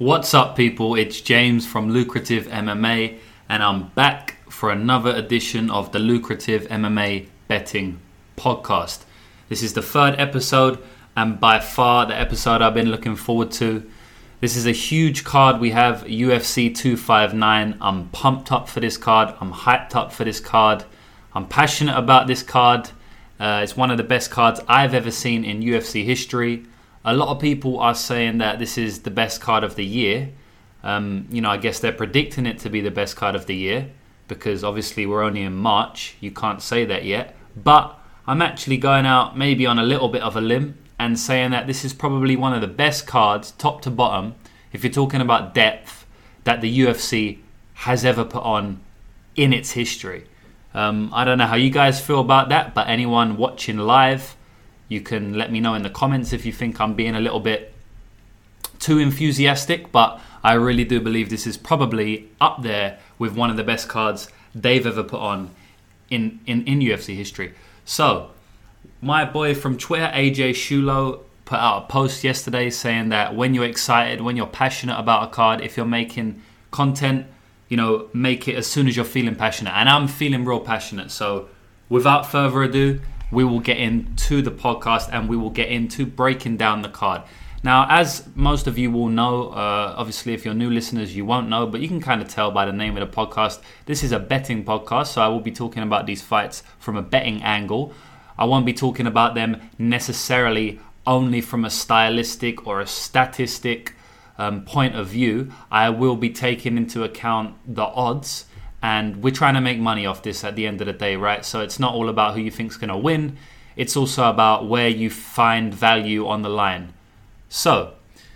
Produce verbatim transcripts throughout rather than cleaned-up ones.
What's up, people? It's James from Lucrative M M A, and I'm back for another edition of the Lucrative M M A Betting Podcast. This is the third episode, and by far the episode I've been looking forward to. This is a huge card we have, U F C two fifty-nine. I'm pumped up for this card. I'm hyped up for this card. I'm passionate about this card. Uh, it's one of the best cards I've ever seen in U F C history. A lot of people are saying that this is the best card of the year. Um, you know, I guess they're predicting it to be the best card of the year because obviously we're only in March. You can't say that yet. But I'm actually going out maybe on a little bit of a limb and saying that this is probably one of the best cards, top to bottom, if you're talking about depth, that the U F C has ever put on in its history. Um, I don't know how you guys feel about that, but anyone watching live, you can let me know in the comments if you think I'm being a little bit too enthusiastic, but I really do believe this is probably up there with one of the best cards they've ever put on in, in, in U F C history. So, my boy from Twitter, A J Shulo, put out a post yesterday saying that when you're excited, when you're passionate about a card, if you're making content, you know, make it as soon as you're feeling passionate. And I'm feeling real passionate. So, without further ado, we will get into the podcast and we will get into breaking down the card. Now, as most of you will know, uh, obviously if you're new listeners, you won't know, but you can kind of tell by the name of the podcast, this is a betting podcast, so I will be talking about these fights from a betting angle. I won't be talking about them necessarily only from a stylistic or a statistic um, point of view. I will be taking into account the odds. And we're trying to make money off this at the end of the day, right? So it's not all about who you think's going to win. It's also about where you find value on the line. So,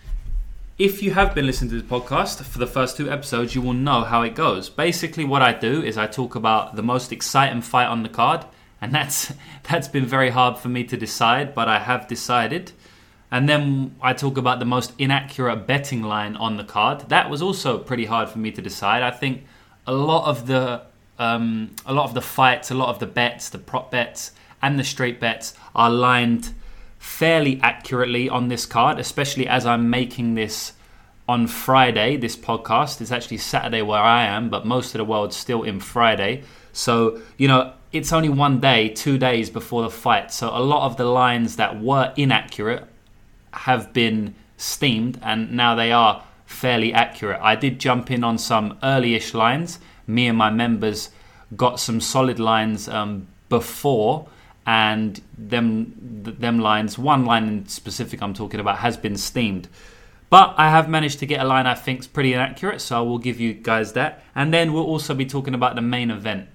if you have been listening to this podcast for the first two episodes, you will know how it goes. Basically, what I do is I talk about the most exciting fight on the card. And that's that's been very hard for me to decide, but I have decided. And then I talk about the most inaccurate betting line on the card. That was also pretty hard for me to decide. I think A lot of the um, a lot of the fights, a lot of the bets, the prop bets and the straight bets are lined fairly accurately on this card, especially as I'm making this on Friday, this podcast. It's actually Saturday where I am, but most of the world's still in Friday. So, you know, it's only one day, two days before the fight. So a lot of the lines that were inaccurate have been steamed and now they are fairly accurate. I did jump in on some early-ish lines. Me and my members got some solid lines um, before, and them them lines, one line in specific I'm talking about, has been steamed. But I have managed to get a line I think is pretty inaccurate, so I will give you guys that. And then we'll also be talking about the main event.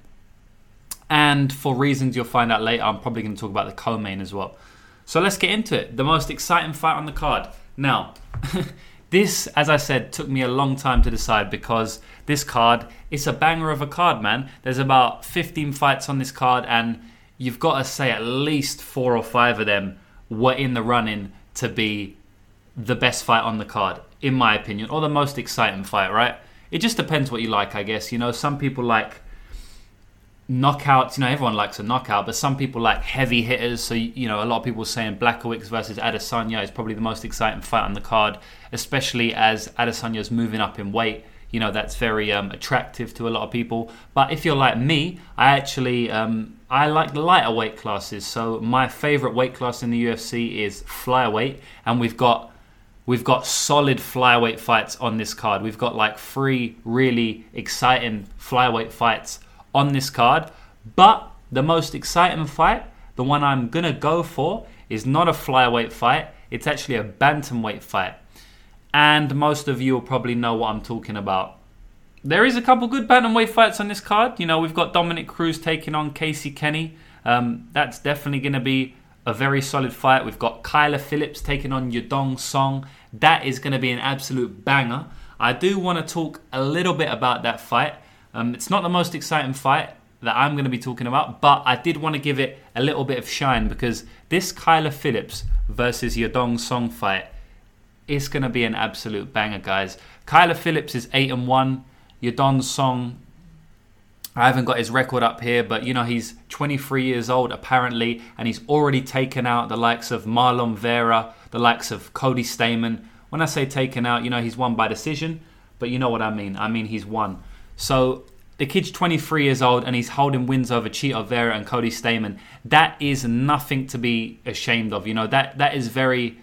And for reasons you'll find out later, I'm probably going to talk about the co-main as well. So let's get into it. The most exciting fight on the card. Now, this, as I said, took me a long time to decide because this card, it's a banger of a card, man. There's about fifteen fights on this card and you've got to say at least four or five of them were in the running to be the best fight on the card, in my opinion, or the most exciting fight, right? It just depends what you like, I guess. You know, some people like knockouts. You know, everyone likes a knockout, but some people like heavy hitters. So, you know, a lot of people saying Blachowicz versus Adesanya is probably the most exciting fight on the card, especially as Adesanya's moving up in weight. You know, that's very um, attractive to a lot of people. But if you're like me, I actually, um, I like the lighter weight classes. So my favorite weight class in the U F C is flyweight. And we've got, we've got solid flyweight fights on this card. We've got like three really exciting flyweight fights on this card. But the most exciting fight, the one I'm going to go for, is not a flyweight fight. It's actually a bantamweight fight. And most of you will probably know what I'm talking about. There is a couple good bantamweight fights on this card. You know, we've got Dominic Cruz taking on Casey Kenny. Um, that's definitely going to be a very solid fight. We've got Kyler Phillips taking on Yadong Song. That is going to be an absolute banger. I do want to talk a little bit about that fight. Um, it's not the most exciting fight that I'm going to be talking about, but I did want to give it a little bit of shine because this Kyler Phillips versus Yadong Song fight, it's going to be an absolute banger, guys. Kyler Phillips is eight and one. Yadong Song, I haven't got his record up here, but you know, he's twenty-three years old apparently, and he's already taken out the likes of Marlon Vera, the likes of Cody Stamann, when I say taken out, you know, he's won by decision, but you know what I mean. I mean, he's won. So the kid's twenty-three years old and he's holding wins over Chito Vera and Cody Stamann. That is nothing to be ashamed of. You know, that that is very,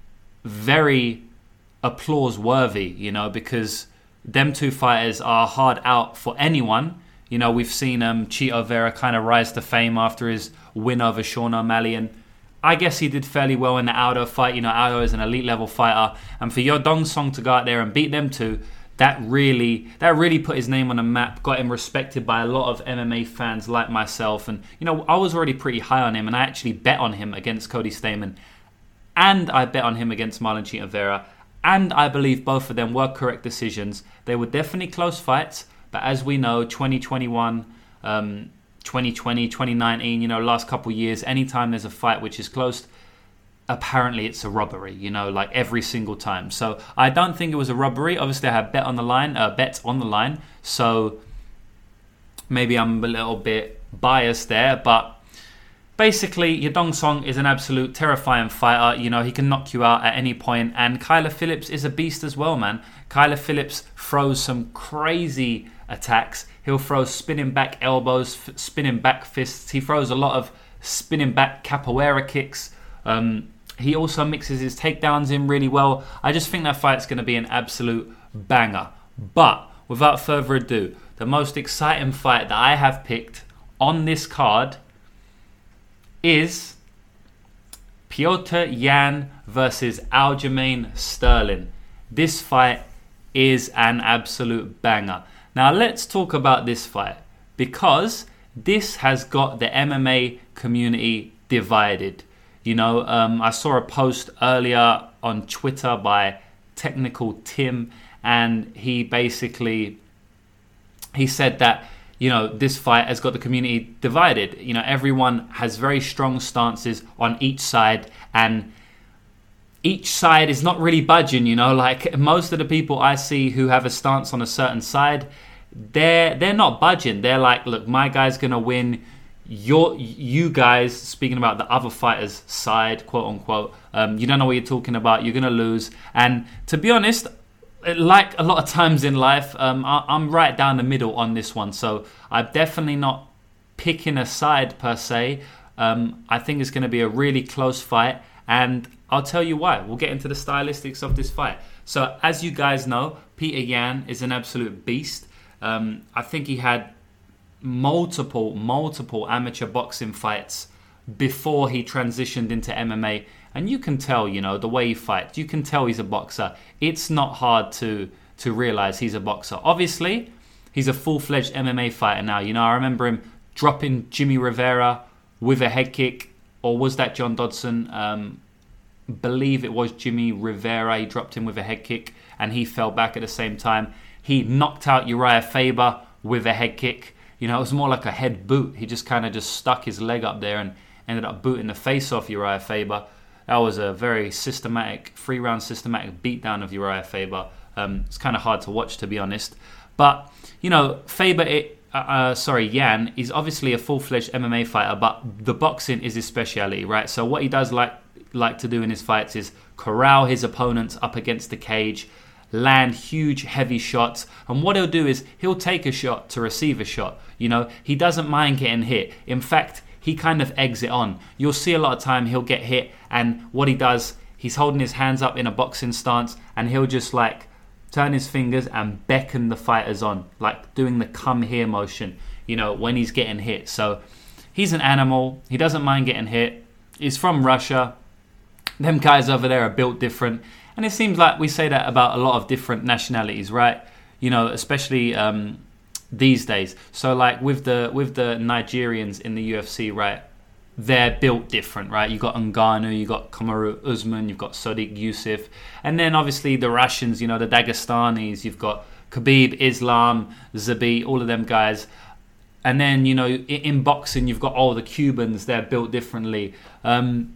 very applause worthy, you know, because them two fighters are hard out for anyone. You know, we've seen um, Chito Vera kind of rise to fame after his win over Sean O'Malley, and I guess he did fairly well in the Aldo fight. You know, Aldo is an elite level fighter, and for Yodong Song to go out there and beat them two, that really that really put his name on the map, got him respected by a lot of M M A fans like myself. And, you know, I was already pretty high on him, and I actually bet on him against Cody Stamann, and I bet on him against Marlon Chito Vera, and I believe both of them were correct decisions. They were definitely close fights, but as we know, twenty twenty-one, um, twenty twenty, twenty nineteen, you know, last couple of years, anytime there's a fight which is close, apparently it's a robbery, you know, like every single time. So I don't think it was a robbery. Obviously, I had bet on the line, uh, bets on the line. So maybe I'm a little bit biased there, but basically, Yadong Song is an absolute terrifying fighter. You know, he can knock you out at any point. And Kyler Phillips is a beast as well, man. Kyler Phillips throws some crazy attacks. He'll throw spinning back elbows, f- spinning back fists. He throws a lot of spinning back capoeira kicks. Um, he also mixes his takedowns in really well. I just think that fight's going to be an absolute banger. But without further ado, the most exciting fight that I have picked on this card is Petr Yan versus Aljamain Sterling. This fight is an absolute banger. Now let's talk about this fight, because this has got the M M A community divided. You know, um, I saw a post earlier on Twitter by Technical Tim, and he basically he said that, you know, this fight has got the community divided. You know, everyone has very strong stances on each side, and each side is not really budging, you know. Like, most of the people I see who have a stance on a certain side, they're they're not budging. They're like, look, my guy's gonna win. Your you guys, speaking about the other fighter's side, quote unquote, um, you don't know what you're talking about. You're gonna lose. And to be honest, like a lot of times in life, um, I, I'm right down the middle on this one. So I'm definitely not picking a side per se. Um, I think it's going to be a really close fight, and I'll tell you why. We'll get into the stylistics of this fight. So as you guys know, Petr Yan is an absolute beast. Um, I think he had multiple, multiple amateur boxing fights before he transitioned into M M A. And you can tell, you know, the way he fights, you can tell he's a boxer. It's not hard to to realize he's a boxer. Obviously, he's a full-fledged M M A fighter now. You know, I remember him dropping Jimmy Rivera with a head kick, or was that John Dodson? Um, believe it was Jimmy Rivera. He dropped him with a head kick, and he fell back at the same time. He knocked out Uriah Faber with a head kick. You know, it was more like a head boot. He just kind of just stuck his leg up there and ended up booting the face off Uriah Faber. That was a very systematic, three-round systematic beatdown of Uriah Faber. Um, it's kind of hard to watch, to be honest. But, you know, Faber, it, uh, uh, sorry, Yan, is obviously a full-fledged M M A fighter, but the boxing is his speciality, right? So what he does like like to do in his fights is corral his opponents up against the cage, land huge, heavy shots. And what he'll do is he'll take a shot to receive a shot. You know, he doesn't mind getting hit. In fact, he kind of eggs it on. You'll see a lot of time he'll get hit, and what he does, he's holding his hands up in a boxing stance, and he'll just like turn his fingers and beckon the fighters on, like doing the come here motion, you know, when he's getting hit. So he's an animal. He doesn't mind getting hit. He's from Russia. Them guys over there are built different. And it seems like we say that about a lot of different nationalities, right? You know, especially um, these days. So like with the with the Nigerians in the U F C, right? They're built different, right? You got Ngannou, you got Kamaru Usman, you've got Sodiq Yusuff, and then obviously the Russians, you know, the Dagestanis, you've got Khabib, Islam, Zabit, all of them guys. And then, you know, in, in boxing, you've got all the Cubans. They're built differently. Um,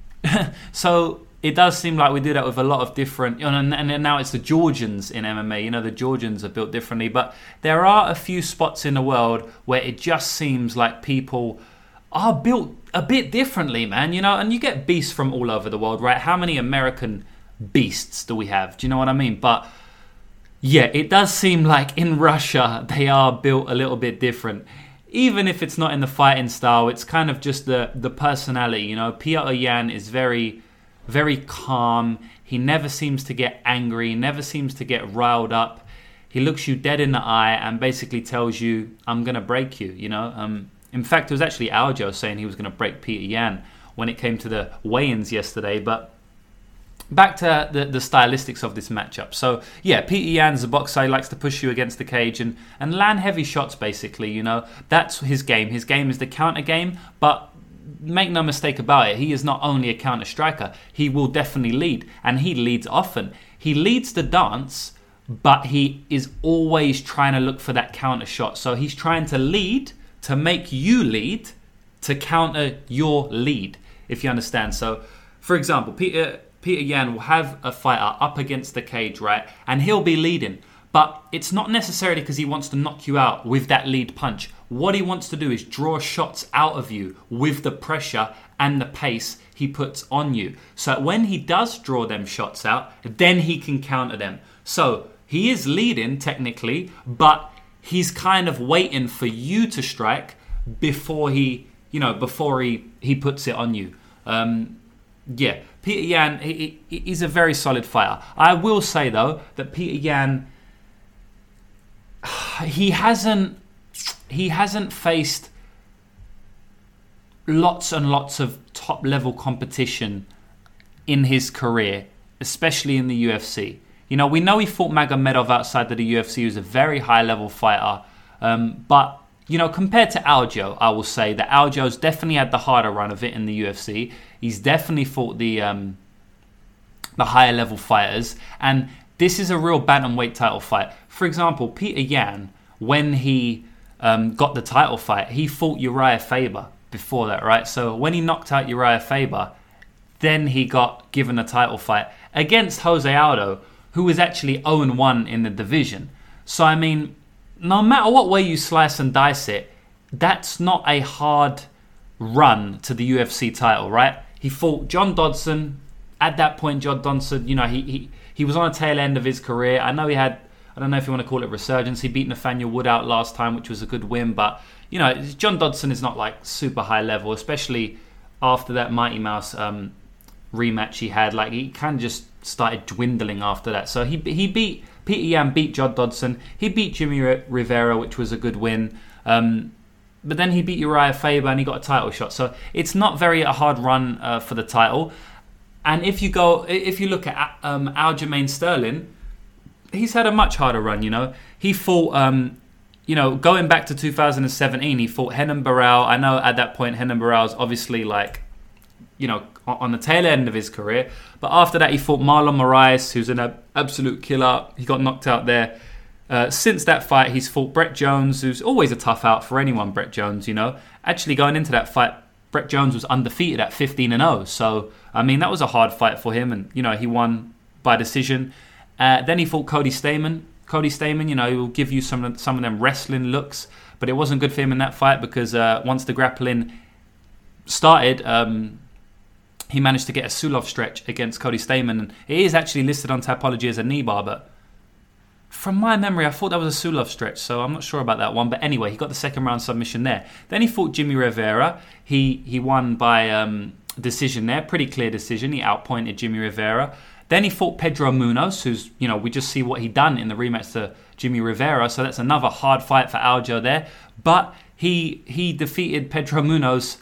so it does seem like we do that with a lot of different, you know, and, and now it's the Georgians in M M A. You know, the Georgians are built differently, but there are a few spots in the world where it just seems like people are built a bit differently, man. You know, and you get beasts from all over the world, right? How many American beasts do we have? Do you know what I mean? But yeah, it does seem like in Russia they are built a little bit different. Even if it's not in the fighting style, it's kind of just the, the personality. You know, Petr Yan is very, very calm. He never seems to get angry, never seems to get riled up. He looks you dead in the eye and basically tells you, I'm going to break you, you know. Um, in fact, it was actually Aljo saying he was going to break Petr Yan when it came to the weigh-ins yesterday. But back to the, the stylistics of this matchup. So, yeah, Petr Yan's a boxer. He likes to push you against the cage and, and land heavy shots, basically, you know. That's his game. His game is the counter game, but make no mistake about it, he is not only a counter striker. He will definitely lead, and he leads often. He leads the dance, but he is always trying to look for that counter shot. So he's trying to lead to make you lead to counter your lead, if you understand. So, for example, Peter Petr Yan will have a fighter up against the cage, right? And he'll be leading. But it's not necessarily because he wants to knock you out with that lead punch. What he wants to do is draw shots out of you with the pressure and the pace he puts on you. So when he does draw them shots out, then he can counter them. So he is leading technically, but he's kind of waiting for you to strike before he, you know, before he, he puts it on you. Um, yeah, Petr Yan, he, he, he's a very solid fighter. I will say though that Petr Yan, he hasn't, he hasn't faced lots and lots of top level competition in his career, especially in the U F C. You know, we know he fought Magomedov outside of the U F C, who's a very high-level fighter. Um, but, you know, compared to Aljo, I will say that Aljo's definitely had the harder run of it in the U F C. He's definitely fought the um, the higher-level fighters. And this is a real bantamweight title fight. For example, Petr Yan, when he um, got the title fight, he fought Uriah Faber before that, right? So when he knocked out Uriah Faber, then he got given a title fight against Jose Aldo, who was actually oh and one in the division. So, I mean, no matter what way you slice and dice it, that's not a hard run to the U F C title, right? He fought John Dodson. At that point, John Dodson, you know, he, he, he was on the tail end of his career. I know he had, I don't know if you want to call it resurgence. He beat Nathaniel Wood out last time, which was a good win. But, you know, John Dodson is not like super high level, especially after that Mighty Mouse um, rematch he had. Like, he kind of just started dwindling after that. So he he beat Petr Yan, beat John Dodson. He beat Jimmy Rivera, which was a good win. Um, but then he beat Uriah Faber and he got a title shot. So it's not very a hard run uh, for the title. And if you go, if you look at um, Aljamain Sterling, he's had a much harder run. You know, he fought. Um, you know, going back to two thousand seventeen, he fought Renan Barão. I know at that point Renan Barão's obviously like, you know, on the tail end of his career. But after that, he fought Marlon Moraes, who's an absolute killer. He got knocked out there. Uh, since that fight, he's fought Brett Jones, who's always a tough out for anyone, Brett Jones, you know. Actually, going into that fight, Brett Jones was undefeated at fifteen and oh. So, I mean, that was a hard fight for him. And, you know, he won by decision. Uh, then he fought Cody Stamann. Cody Stamann, you know, he will give you some of, some of them wrestling looks. But it wasn't good for him in that fight because uh, once the grappling started, um, he managed to get a Sulov stretch against Cody Stamann. And it is actually listed on Tapology as a knee bar, but from my memory, I thought that was a Sulov stretch, so I'm not sure about that one. But anyway, he got the second round submission there. Then he fought Jimmy Rivera. He he won by um, decision there, pretty clear decision. He outpointed Jimmy Rivera. Then he fought Pedro Munoz, who's, you know, we just see what he done in the rematch to Jimmy Rivera. So that's another hard fight for Aljo there. But he he defeated Pedro Munoz,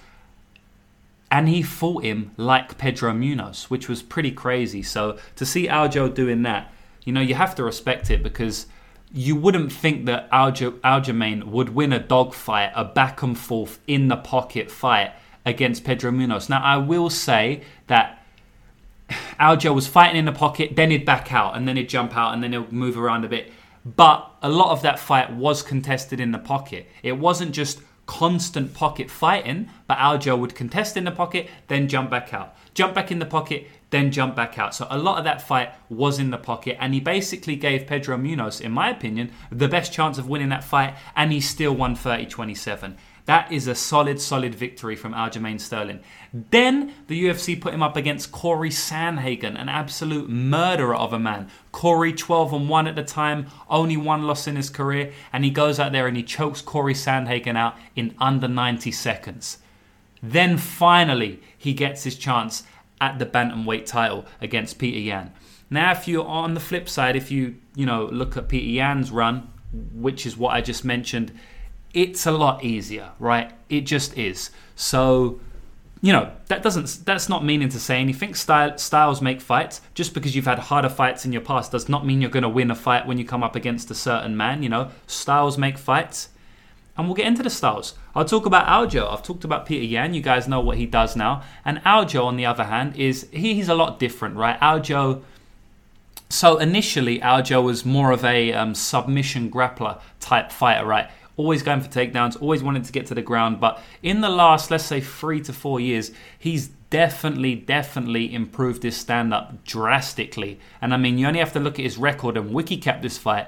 and he fought him like Pedro Munoz, which was pretty crazy. So to see Aljo doing that, you know, you have to respect it because you wouldn't think that Aljo, Aljamain would win a dogfight, a back and forth in the pocket fight against Pedro Munoz. Now, I will say that Aljo was fighting in the pocket, then he'd back out, and then he'd jump out, and then he'll move around a bit. But a lot of that fight was contested in the pocket. It wasn't just constant pocket fighting, but Aljo would contest in the pocket, then jump back out. Jump back in the pocket, then jump back out. So a lot of that fight was in the pocket, and he basically gave Pedro Munoz, in my opinion, the best chance of winning that fight, and he still won thirty twenty-seven. That is a solid, solid victory from Aljamain Sterling. Then the U F C put him up against Corey Sandhagen, an absolute murderer of a man. Corey twelve and one at the time, only one loss in his career, and he goes out there and he chokes Corey Sandhagen out in under ninety seconds. Then finally he gets his chance at the bantamweight title against Peter Yan. Now, if you're on the flip side, if you you know look at Peter Yan's run, which is what I just mentioned, it's a lot easier, right? It just is. So, you know, that doesn't that's not meaning to say anything. Style, styles make fights. Just because you've had harder fights in your past does not mean you're going to win a fight when you come up against a certain man. You know, styles make fights. And we'll get into the styles. I'll talk about Aljo. I've talked about Peter Yan. You guys know what he does now. And Aljo, on the other hand, is he, he's a lot different, right? Aljo. So initially, Aljo was more of a um, submission grappler type fighter, right? Always going for takedowns, always wanted to get to the ground. But in the last, let's say, three to four years, he's definitely, definitely improved his stand-up drastically. And I mean, you only have to look at his record and wiki-cap this fight.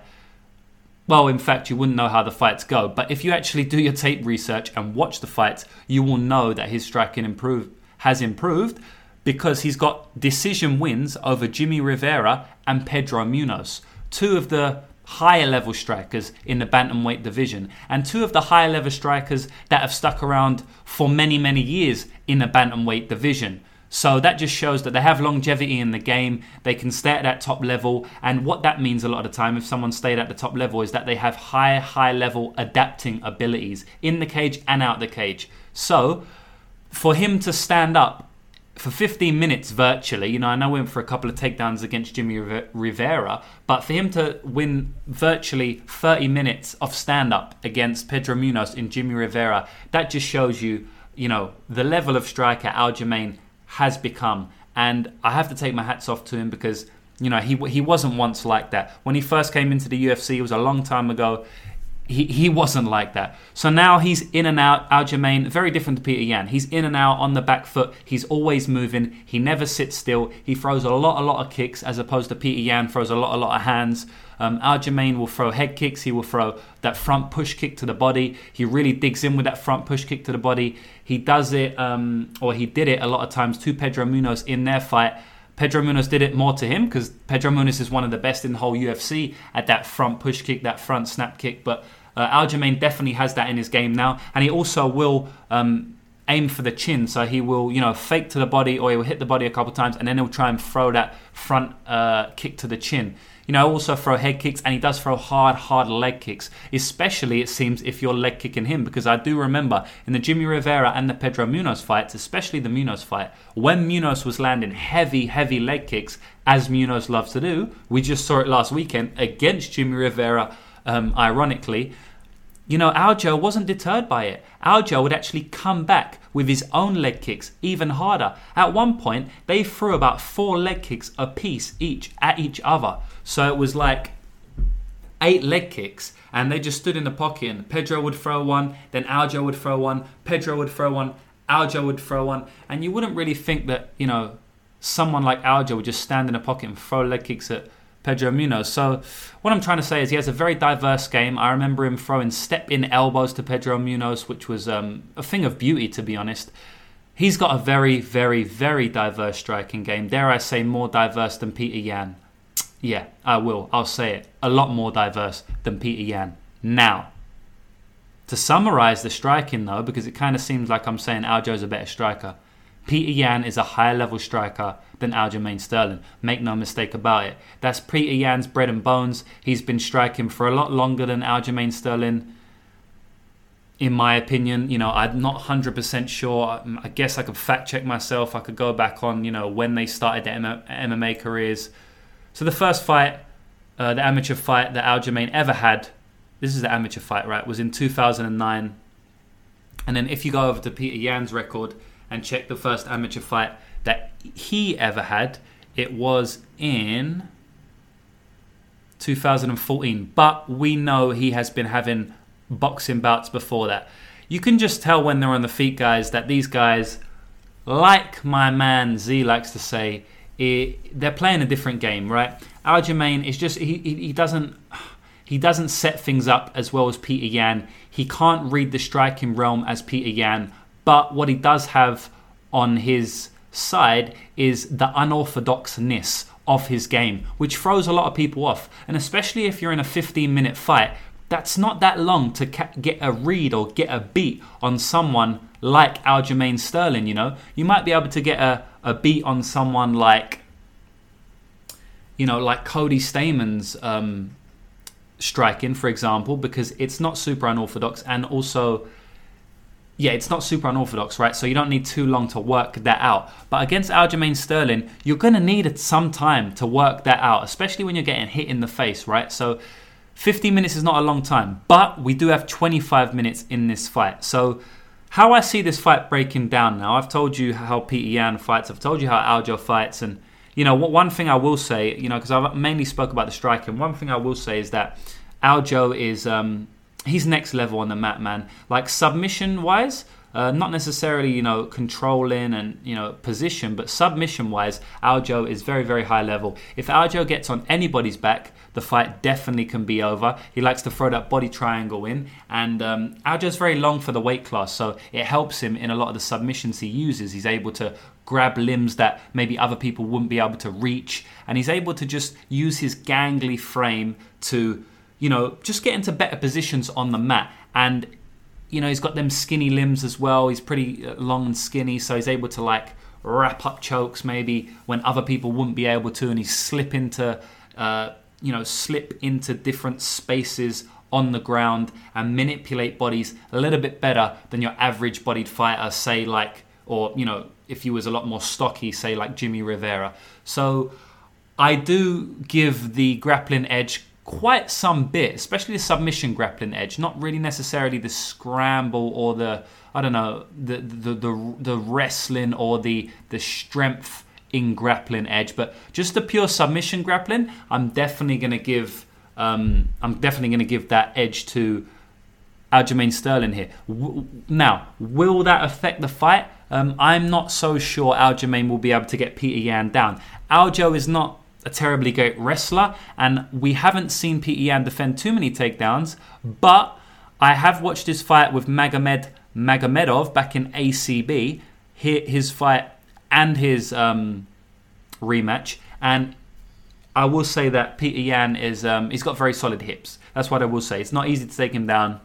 Well, in fact, you wouldn't know how the fights go. But if you actually do your tape research and watch the fights, you will know that his striking improve, has improved because he's got decision wins over Jimmy Rivera and Pedro Munoz, two of the higher level strikers in the bantamweight division, and two of the higher level strikers that have stuck around for many, many years in the bantamweight division. So that just shows that they have longevity in the game. They can stay at that top level. And what that means a lot of the time, if someone stayed at the top level, is that they have high, high level adapting abilities in the cage and out the cage. So for him to stand up for fifteen minutes virtually, you know, I know we went for a couple of takedowns against Jimmy Rivera, but for him to win virtually thirty minutes of stand-up against Pedro Munoz in Jimmy Rivera, that just shows you, you know, the level of striker Aljamain has become. And I have to take my hats off to him because, you know, he he wasn't once like that. When he first came into the U F C, it was a long time ago, he, he wasn't like that. So now he's in and out. Aljamain, very different to Peter Yan. He's in and out on the back foot. He's always moving. He never sits still. He throws a lot, a lot of kicks, as opposed to Peter Yan throws a lot, a lot of hands. Um, Aljamain will throw head kicks. He will throw that front push kick to the body. He really digs in with that front push kick to the body. He does it, um, or he did it a lot of times to Pedro Munoz in their fight. Pedro Munoz did it more to him because Pedro Munoz is one of the best in the whole U F C at that front push kick, that front snap kick. But uh, Aljamain definitely has that in his game now. And he also will um, aim for the chin. So he will, you know, fake to the body, or he will hit the body a couple of times, and then he'll try and throw that front uh, kick to the chin. You know, also throw head kicks, and he does throw hard, hard leg kicks, especially, it seems, if you're leg kicking him, because I do remember in the Jimmy Rivera and the Pedro Munoz fights, especially the Munoz fight, when Munoz was landing heavy, heavy leg kicks, as Munoz loves to do, we just saw it last weekend against Jimmy Rivera, um, ironically, you know, Aljo wasn't deterred by it. Aljo would actually come back with his own leg kicks even harder. At one point, they threw about four leg kicks apiece each at each other. So it was like eight leg kicks, and they just stood in the pocket, and Pedro would throw one, then Aljo would throw one, Pedro would throw one, Aljo would throw one, and you wouldn't really think that, you know, someone like Aljo would just stand in a pocket and throw leg kicks at Pedro Munoz. So what I'm trying to say is he has a very diverse game. I remember him throwing step-in elbows to Pedro Munoz, which was um, a thing of beauty, to be honest. He's got a very, very, very diverse striking game. Dare I say more diverse than Peter Yan. Yeah, I will. I'll say it. A lot more diverse than Peter Yan. Now, to summarize the striking, though, because it kind of seems like I'm saying Aljo's a better striker, Peter Yan is a higher level striker than Aljamain Sterling. Make no mistake about it. That's Peter Yan's bread and bones. He's been striking for a lot longer than Aljamain Sterling, in my opinion. You know, I'm not one hundred percent sure. I guess I could fact check myself. I could go back on, you know, when they started their M M A careers. So the first fight, uh, the amateur fight that Aljamain ever had, this is the amateur fight, right, was in two thousand nine. And then if you go over to Peter Yan's record and check the first amateur fight that he ever had, it was in two thousand fourteen. But we know he has been having boxing bouts before that. You can just tell when they're on the feet, guys, that these guys, like my man Z likes to say, it, they're playing a different game, right? Aljamain is just, he, he, he doesn't... he doesn't set things up as well as Peter Yan. He can't read the striking realm as Peter Yan. But what he does have on his side is the unorthodoxness of his game, which throws a lot of people off. And especially if you're in a fifteen minute fight, that's not that long to ca- get a read or get a beat on someone like Aljamain Sterling, you know. You might be able to get a, a beat on someone like, you know, like Cody Staman's um, striking, for example, because it's not super unorthodox, and also, yeah, it's not super unorthodox, right? So you don't need too long to work that out. But against Aljamain Sterling, you're going to need some time to work that out, especially when you're getting hit in the face, right? So fifteen minutes is not a long time, but we do have twenty-five minutes in this fight. So how I see this fight breaking down now, I've told you how Peter Yan fights, I've told you how Aljo fights, and you know, one thing I will say, you know, because I've mainly spoke about the striking, one thing I will say is that Aljo is, um, he's next level on the mat, man. Like submission-wise, uh, not necessarily, you know, controlling and, you know, position, but submission-wise, Aljo is very, very high level. If Aljo gets on anybody's back, the fight definitely can be over. He likes to throw that body triangle in, and um, Aljo's very long for the weight class, so it helps him in a lot of the submissions he uses. He's able to grab limbs that maybe other people wouldn't be able to reach, and he's able to just use his gangly frame to, you know, just get into better positions on the mat. And, you know, he's got them skinny limbs as well. He's pretty long and skinny, so he's able to like wrap up chokes maybe when other people wouldn't be able to, and he slip into, uh, you know, slip into different spaces on the ground and manipulate bodies a little bit better than your average bodied fighter, say like, or, you know, if he was a lot more stocky, say like Jimmy Rivera. So I do give the grappling edge quite some bit, especially the submission grappling edge, not really necessarily the scramble or the, I don't know, the the the, the wrestling or the the strength in grappling edge, but just the pure submission grappling, I'm definitely going to give um, I'm definitely going to give that edge to Aljamain Sterling here. W- now, will that affect the fight? Um, I'm not so sure Aljamain will be able to get Peter Yan down. Aljo is not a terribly great wrestler, and we haven't seen Peter Yan defend too many takedowns, but I have watched his fight with Magomed Magomedov back in A C B, his fight and his um, rematch, and I will say that Peter Yan is um, he's got very solid hips. That's what I will say. It's not easy to take him down,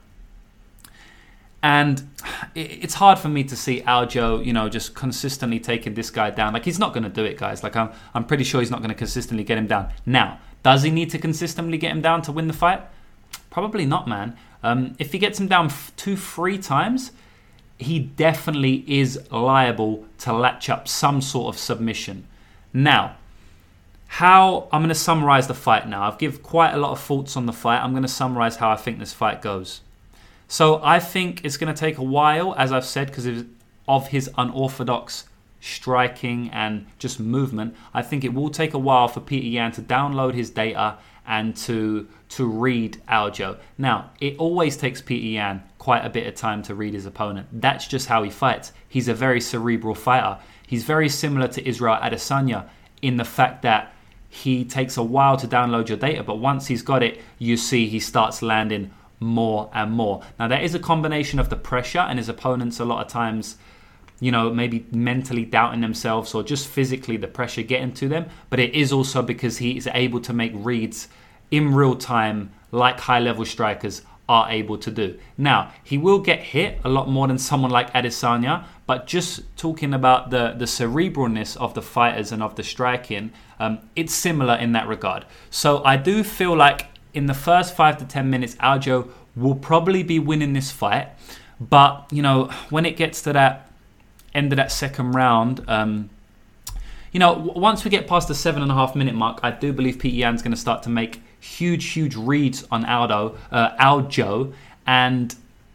and it's hard for me to see Aljo, you know, just consistently taking this guy down. Like, he's not going to do it, guys. Like, I'm I'm pretty sure he's not going to consistently get him down. Now, does he need to consistently get him down to win the fight? Probably not, man. Um, if he gets him down f- two, three times, he definitely is liable to latch up some sort of submission. Now, how I'm going to summarize the fight now. I've given quite a lot of thoughts on the fight. I'm going to summarize how I think this fight goes. So I think it's going to take a while, as I've said, because of his unorthodox striking and just movement. I think it will take a while for Peter Yan to download his data and to to read Aljo. Now, it always takes Peter Yan quite a bit of time to read his opponent. That's just how he fights. He's a very cerebral fighter. He's very similar to Israel Adesanya in the fact that he takes a while to download your data, but once he's got it, you see he starts landing more and more. Now, there is a combination of the pressure and his opponents a lot of times, you know, maybe mentally doubting themselves or just physically the pressure getting to them, but it is also because he is able to make reads in real time like high-level strikers are able to do. Now, he will get hit a lot more than someone like Adesanya, but just talking about the, the cerebralness of the fighters and of the striking, um, it's similar in that regard. So I do feel like in the first five to ten minutes, Aljo will probably be winning this fight. But, you know, when it gets to that end of that second round, um, you know, w- once we get past the seven and a half minute mark, I do believe Peter Yan's going to start to make huge, huge reads on Aldo, uh, Aljo. And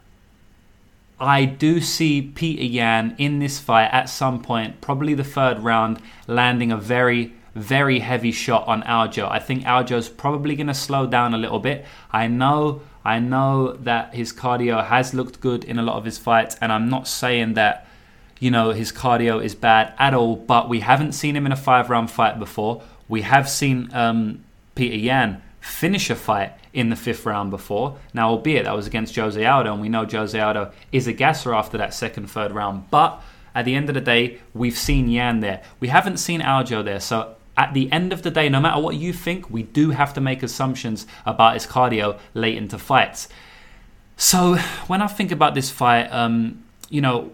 I do see Peter Yan in this fight at some point, probably the third round, landing a very, very heavy shot on Aljo. I think Aljo's probably going to slow down a little bit. I know, I know that his cardio has looked good in a lot of his fights, and I'm not saying that, you know, his cardio is bad at all, but we haven't seen him in a five-round fight before. We have seen um, Peter Yan finish a fight in the fifth round before. Now, albeit that was against Jose Aldo, and we know Jose Aldo is a gasser after that second, third round. But at the end of the day, we've seen Yan there. We haven't seen Aljo there. So at the end of the day, no matter what you think, we do have to make assumptions about his cardio late into fights. So when I think about this fight, um, you know,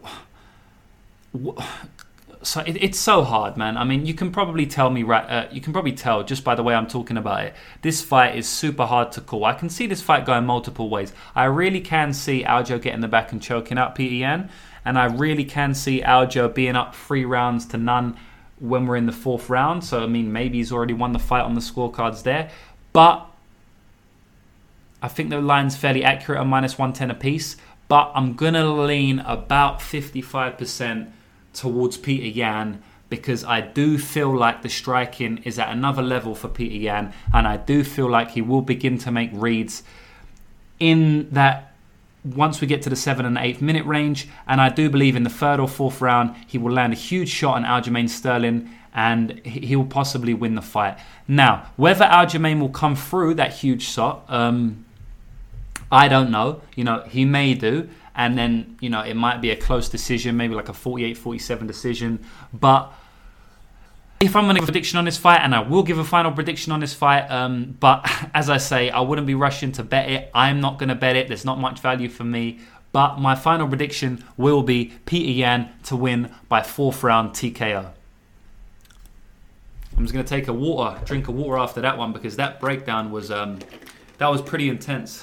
so it, it's so hard, man. I mean, you can probably tell me, right? Uh, you can probably tell just by the way I'm talking about it. This fight is super hard to call. I can see this fight going multiple ways. I really can see Aljo getting the back and choking out Peter Yan, and I really can see Aljo being up three rounds to none when we're in the fourth round. So I mean, maybe he's already won the fight on the scorecards there, but I think the line's fairly accurate at minus one ten apiece. But I'm gonna lean about fifty-five percent towards Peter Yan, because I do feel like the striking is at another level for Peter Yan, and I do feel like he will begin to make reads in that once we get to the seven and eighth minute range, and I do believe in the third or fourth round he will land a huge shot on Aljamain Sterling and he will possibly win the fight. Now, whether Aljamain will come through that huge shot, um, I don't know. You know, he may do. And then, you know, it might be a close decision, maybe like a forty-eight forty-seven decision. But if I'm going to give a prediction on this fight, and I will give a final prediction on this fight, um, but as I say, I wouldn't be rushing to bet it. I'm not going to bet it. There's not much value for me. But my final prediction will be Peter Yan to win by fourth round T K O. I'm just going to take a water, drink a water after that one, because that breakdown was um, that was pretty intense.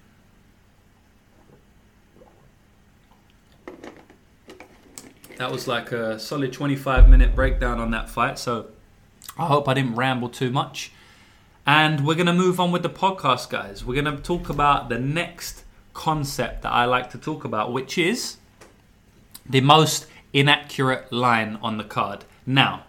That was like a solid twenty-five minute breakdown on that fight. So I hope I didn't ramble too much. And we're going to move on with the podcast, guys. We're going to talk about the next concept that I like to talk about, which is the most inaccurate line on the card. Now,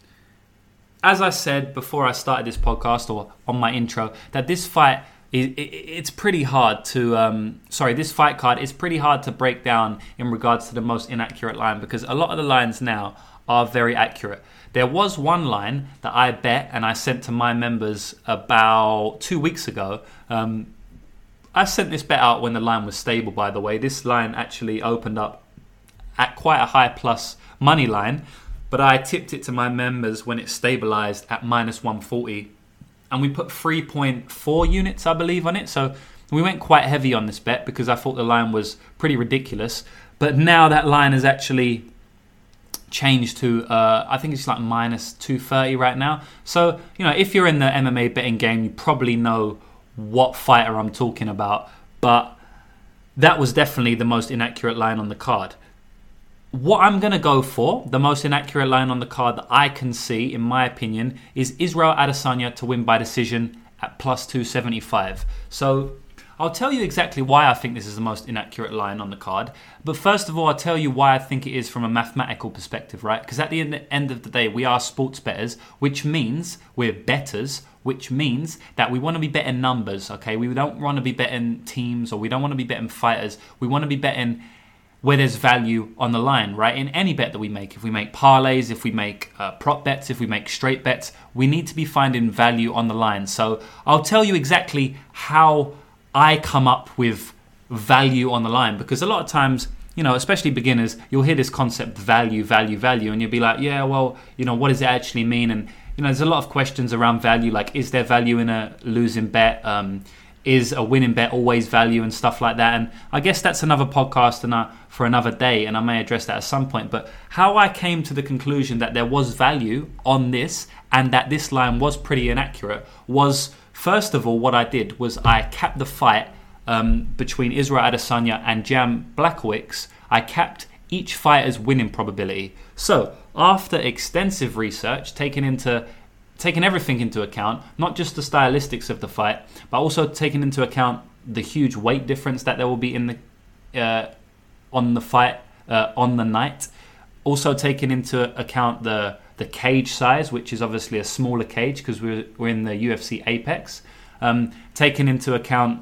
as I said before I started this podcast, or on my intro, that this fight, it's pretty hard to, um, sorry, this fight card is pretty hard to break down in regards to the most inaccurate line, because a lot of the lines now are very accurate. There was one line that I bet and I sent to my members about two weeks ago. Um, I sent this bet out when the line was stable, by the way. This line actually opened up at quite a high plus money line, but I tipped it to my members when it stabilized at minus one forty. And we put three point four units, I believe, on it. So we went quite heavy on this bet because I thought the line was pretty ridiculous. But now that line has actually changed to, uh, I think it's like minus two thirty right now. So, you know, if you're in the M M A betting game, you probably know what fighter I'm talking about. But that was definitely the most inaccurate line on the card. What I'm going to go for, the most inaccurate line on the card that I can see, in my opinion, is Israel Adesanya to win by decision at plus two seventy-five. So I'll tell you exactly why I think this is the most inaccurate line on the card. But first of all, I'll tell you why I think it is from a mathematical perspective, right? Because at the end of the day, we are sports bettors, which means we're bettors, which means that we want to be betting numbers, okay? We don't want to be betting teams, or we don't want to be betting fighters. We want to be betting where there's value on the line, right? In any bet that we make, if we make parlays, if we make uh, prop bets, if we make straight bets, we need to be finding value on the line. So I'll tell you exactly how I come up with value on the line, because a lot of times, you know, especially beginners, you'll hear this concept value, value, value, and you'll be like, yeah, well, you know, what does it actually mean? And, you know, there's a lot of questions around value, like, is there value in a losing bet? Um, Is a winning bet always value, and stuff like that? And I guess that's another podcast and uh, for another day, and I may address that at some point. But how I came to the conclusion that there was value on this and that this line was pretty inaccurate was, first of all, what I did was I capped the fight um, between Israel Adesanya and Jan Blachowicz. I capped each fighter's winning probability. So after extensive research, taking into taking everything into account, not just the stylistics of the fight, but also taking into account the huge weight difference that there will be in the uh, on the fight uh, on the night. Also taking into account the the cage size, which is obviously a smaller cage because we're we're in the U F C Apex. Um, taking into account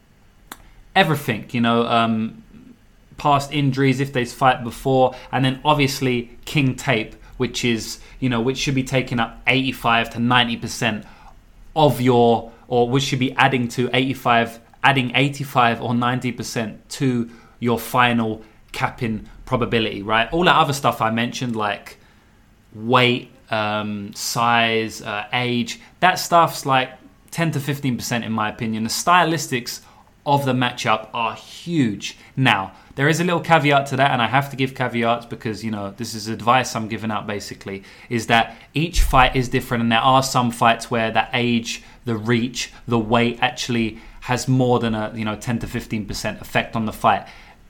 everything, you know, um, past injuries if they fight before, and then obviously King Tape, which is, you know, which should be taking up eighty-five to ninety percent of your, or would she be adding to eighty-five, adding eighty-five or ninety percent to your final capping probability, right? All that other stuff I mentioned, like weight, um, size, uh, age, that stuff's like ten to fifteen percent in my opinion. The stylistics of the matchup are huge. Now, there is a little caveat to that, and I have to give caveats because, you know, this is advice I'm giving out basically, is that each fight is different, and there are some fights where the age, the reach, the weight actually has more than a, you know, ten to fifteen percent effect on the fight.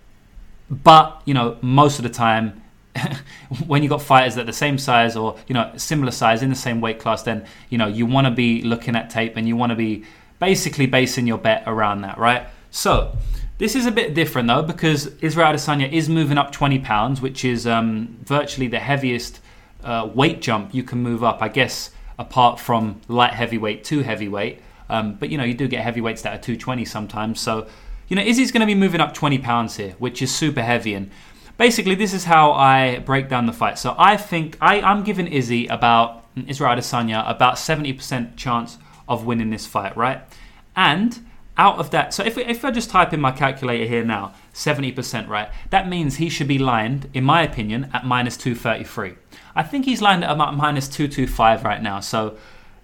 But, you know, most of the time, when you got fighters that are the same size or, you know, similar size in the same weight class, then, you know, you want to be looking at tape and you want to be basically basing your bet around that, right? So this is a bit different though, because Israel Adesanya is moving up twenty pounds, which is um, virtually the heaviest uh, weight jump you can move up, I guess, apart from light heavyweight to heavyweight. Um, but, you know, you do get heavyweights that are two twenty sometimes. So, you know, Izzy's going to be moving up twenty pounds here, which is super heavy. And basically, this is how I break down the fight. So I think I, I'm giving Izzy about, Israel Adesanya, about seventy percent chance of winning this fight, right? And out of that, so if, if I just type in my calculator here now, seventy percent, right? That means he should be lined, in my opinion, at minus two thirty-three. I think he's lined at about minus two twenty-five right now. So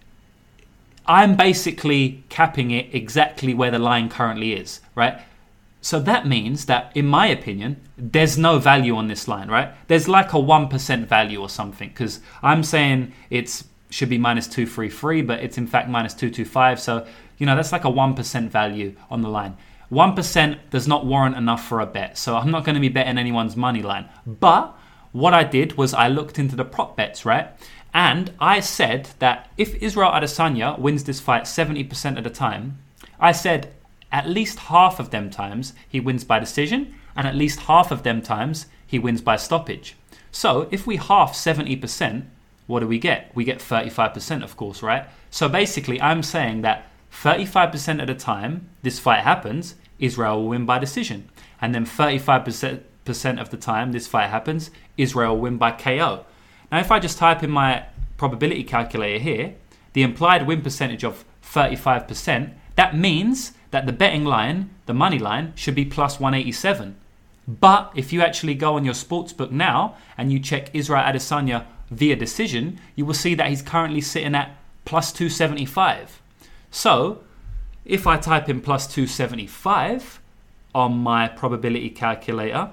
I'm basically capping it exactly where the line currently is, right? So that means that, in my opinion, there's no value on this line, right? There's like a one percent value or something, because I'm saying it's should be minus two thirty-three, but it's in fact minus two twenty-five. So, you know, that's like a one percent value on the line. one percent does not warrant enough for a bet. So I'm not going to be betting anyone's money line. But what I did was I looked into the prop bets, right? And I said that if Israel Adesanya wins this fight seventy percent of the time, I said at least half of them times he wins by decision, and at least half of them times he wins by stoppage. So if we half seventy percent, what do we get? We get thirty-five percent, of course, right? So basically, I'm saying that thirty-five percent of the time this fight happens, Israel will win by decision. And then thirty-five percent of the time this fight happens, Israel will win by K O. Now, if I just type in my probability calculator here, the implied win percentage of thirty-five percent, that means that the betting line, the money line, should be plus one eighty-seven. But if you actually go on your sportsbook now and you check Israel Adesanya via decision, you will see that he's currently sitting at plus two seventy-five. So if I type in plus two seventy-five on my probability calculator,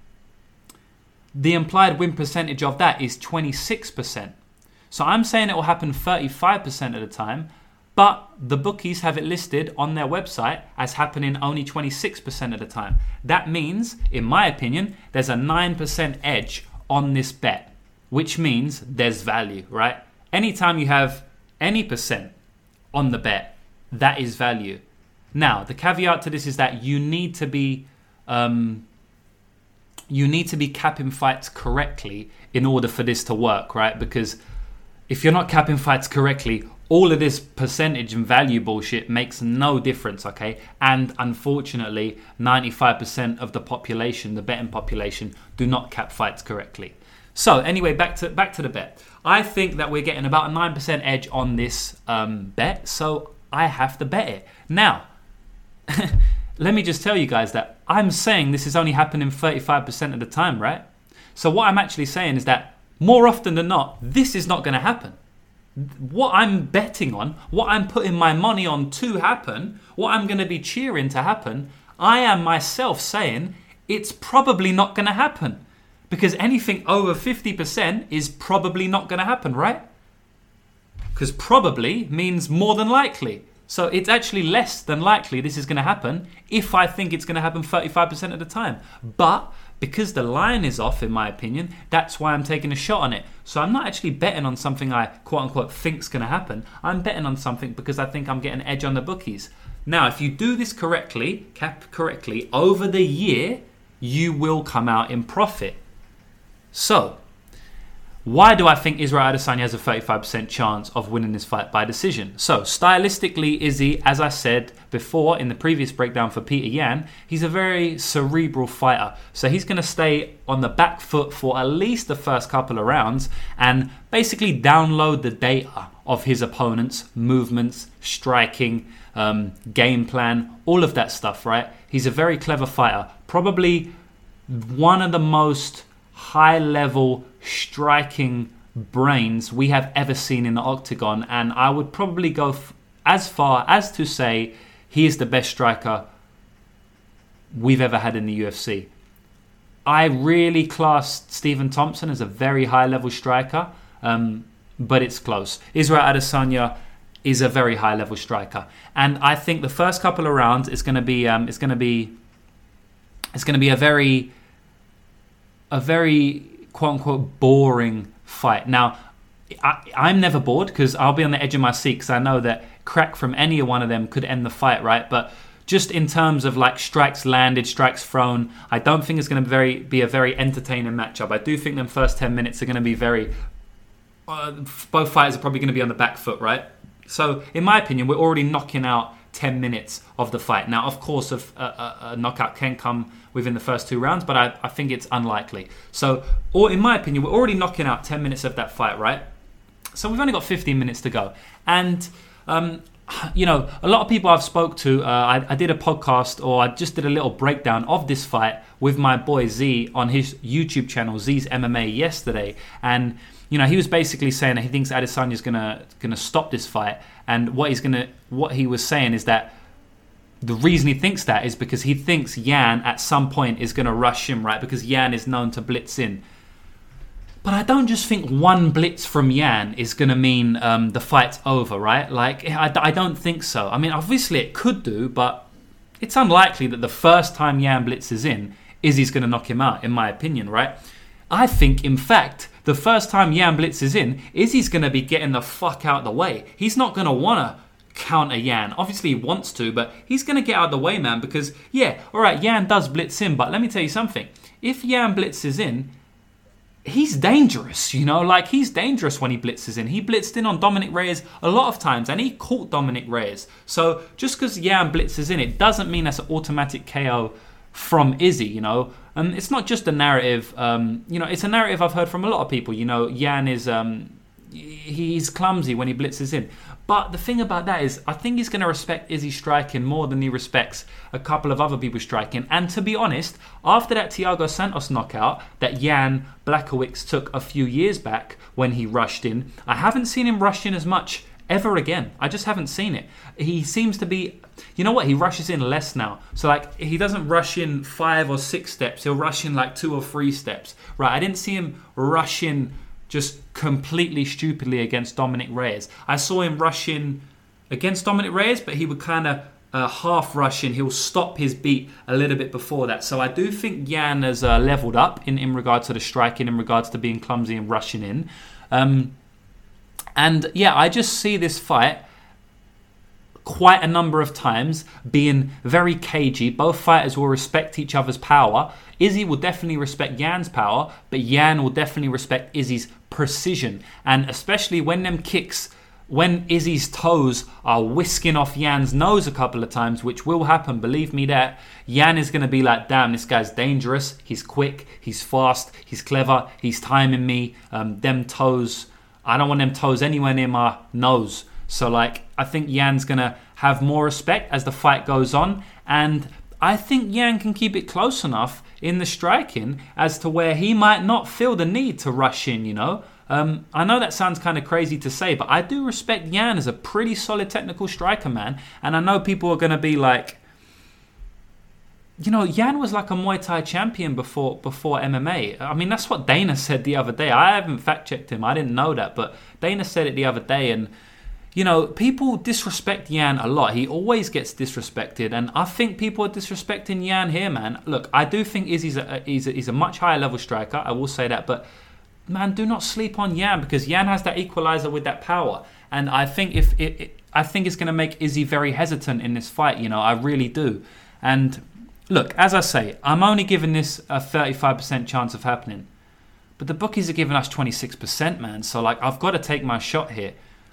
the implied win percentage of that is twenty-six percent. So I'm saying it will happen thirty-five percent of the time, but the bookies have it listed on their website as happening only twenty-six percent of the time. That means, in my opinion, there's a nine percent edge on this bet, which means there's value, right? Anytime you have any percent on the bet, that is value. Now, the caveat to this is that you need to be um, you need to be capping fights correctly in order for this to work, right? Because if you're not capping fights correctly, all of this percentage and value bullshit makes no difference, okay? And unfortunately, ninety-five percent of the population, the betting population, do not cap fights correctly. So anyway, back to back to the bet. I think that we're getting about a nine percent edge on this um, bet, so I have to bet it. Now, let me just tell you guys that I'm saying this is only happening thirty-five percent of the time, right? So what I'm actually saying is that more often than not, this is not going to happen. What I'm betting on, what I'm putting my money on to happen, what I'm going to be cheering to happen, I am myself saying it's probably not going to happen. Because anything over fifty percent is probably not going to happen, right? Because probably means more than likely. So it's actually less than likely this is going to happen if I think it's going to happen thirty-five percent of the time. But because the line is off, in my opinion, that's why I'm taking a shot on it. So I'm not actually betting on something I quote-unquote think's going to happen. I'm betting on something because I think I'm getting an edge on the bookies. Now, if you do this correctly, cap correctly, over the year, you will come out in profit. So, why do I think Israel Adesanya has a thirty-five percent chance of winning this fight by decision? So, stylistically, Izzy, as I said before in the previous breakdown for Peter Yan, he's a very cerebral fighter. So he's going to stay on the back foot for at least the first couple of rounds and basically download the data of his opponents, movements, striking, um, game plan, all of that stuff, right? He's a very clever fighter. Probably one of the most high-level striking brains we have ever seen in the octagon. And I would probably go f- as far as to say he is the best striker we've ever had in the U F C. I really class Stephen Thompson as a very high-level striker, um, but it's close. Israel Adesanya is a very high-level striker, and I think the first couple of rounds is going to be um, it's going to be it's going to be a very a very quote-unquote boring fight. Now, I, I'm never bored because I'll be on the edge of my seat because I know that crack from any one of them could end the fight, right? But just in terms of like strikes landed, strikes thrown, I don't think it's going to be, very, be a very entertaining matchup. I do think them first ten minutes are going to be very... Uh, both fighters are probably going to be on the back foot, right? So, in my opinion, we're already knocking out ten minutes of the fight. Now, of course, a, a, a knockout can come within the first two rounds, but I, I think it's unlikely. So, or in my opinion, we're already knocking out ten minutes of that fight, right? So, we've only got fifteen minutes to go. And... Um, you know, a lot of people I've spoke to, uh, I, I did a podcast or I just did a little breakdown of this fight with my boy Z on his YouTube channel, Z's M M A, yesterday. And, you know, he was basically saying that he thinks Adesanya's gonna gonna stop this fight. And what he's gonna, what he was saying is that the reason he thinks that is because he thinks Yan at some point is gonna rush him, right? Because Yan is known to blitz in. But I don't just think one blitz from Yan is going to mean um, the fight's over, right? Like, I, I don't think so. I mean, obviously it could do, but it's unlikely that the first time Yan blitzes in, Izzy's going to knock him out, in my opinion, right? I think, in fact, the first time Yan blitzes in, Izzy's going to be getting the fuck out of the way. He's not going to want to counter Yan. Obviously he wants to, but he's going to get out of the way, man, because, yeah, all right, Yan does blitz in, but let me tell you something. If Yan blitzes in, he's dangerous, you know, like he's dangerous when he blitzes in. He blitzed in on Dominic Reyes a lot of times and he caught Dominic Reyes. So just because Yan blitzes in, it doesn't mean that's an automatic K O from Izzy, you know. And it's not just a narrative, um, you know, it's a narrative I've heard from a lot of people. You know, Yan is, um, he's clumsy when he blitzes in. But the thing about that is, I think he's going to respect Izzy striking more than he respects a couple of other people striking. And to be honest, after that Thiago Santos knockout that Jan Blachowicz took a few years back when he rushed in, I haven't seen him rush in as much ever again. I just haven't seen it. He seems to be, you know what, he rushes in less now. So like, he doesn't rush in five or six steps. He'll rush in like two or three steps. Right, I didn't see him rush in just completely stupidly against Dominic Reyes. I saw him rush in against Dominic Reyes, but he would kind of uh, half rush in. He'll stop his beat a little bit before that. So I do think Yan has uh, leveled up in, in regards to the striking, in regards to being clumsy and rushing in. Um, and yeah, I just see this fight quite a number of times being very cagey. Both fighters will respect each other's power. Izzy will definitely respect Yan's power, but Yan will definitely respect Izzy's precision. And especially when them kicks, when Izzy's toes are whisking off Yan's nose a couple of times, which will happen, believe me that, Yan is going to be like, damn, this guy's dangerous, he's quick, he's fast, he's clever, he's timing me, um, them toes, I don't want them toes anywhere near my nose. So like, I think Yan's going to have more respect as the fight goes on, and I think Yan can keep it close enough in the striking as to where he might not feel the need to rush in, you know. Um, I know that sounds kind of crazy to say, but I do respect Yan as a pretty solid technical striker, man. And I know people are going to be like, you know, Yan was like a Muay Thai champion before before M M A. I mean, that's what Dana said the other day. I haven't fact-checked him. I didn't know that, but Dana said it the other day, and you know, people disrespect Yan a lot. He always gets disrespected, and I think people are disrespecting Yan here, man. Look, I do think Izzy's a, he's a, he's a much higher level striker, I will say that, but man, do not sleep on Yan, because Yan has that equalizer with that power, and I think if it, it I think it's going to make Izzy very hesitant in this fight, you know, I really do. And look, as I say, I'm only giving this a thirty-five percent chance of happening, but the bookies are giving us twenty-six percent, man, so like, I've got to take my shot here.